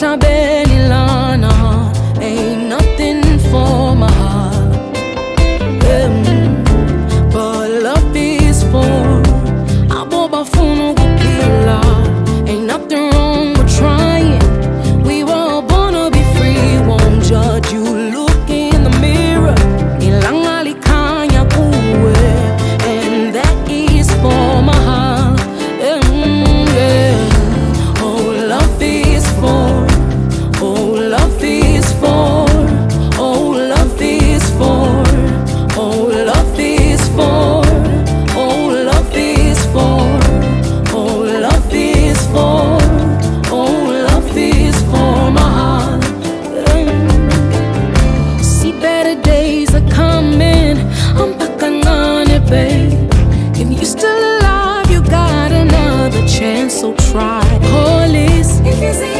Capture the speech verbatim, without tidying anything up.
Sabeni lana, ain't nothing for my heart. Um, but love is for Aboba Funo Gupila. Ain't nothing wrong with trying. We were all born to be free. Won't judge you. Look in the mirror. Ilangali kanya kuwe, and that is for my heart. Um, yeah. Oh, love is for. Oh, love is for. Oh, love is for. Oh, love is for. Oh, love is for. Oh, love is for. Oh, love is for my heart. Mm. See, better days are coming. I'm back on it, babe. If you're still alive, you got another chance, so try. Police, if you see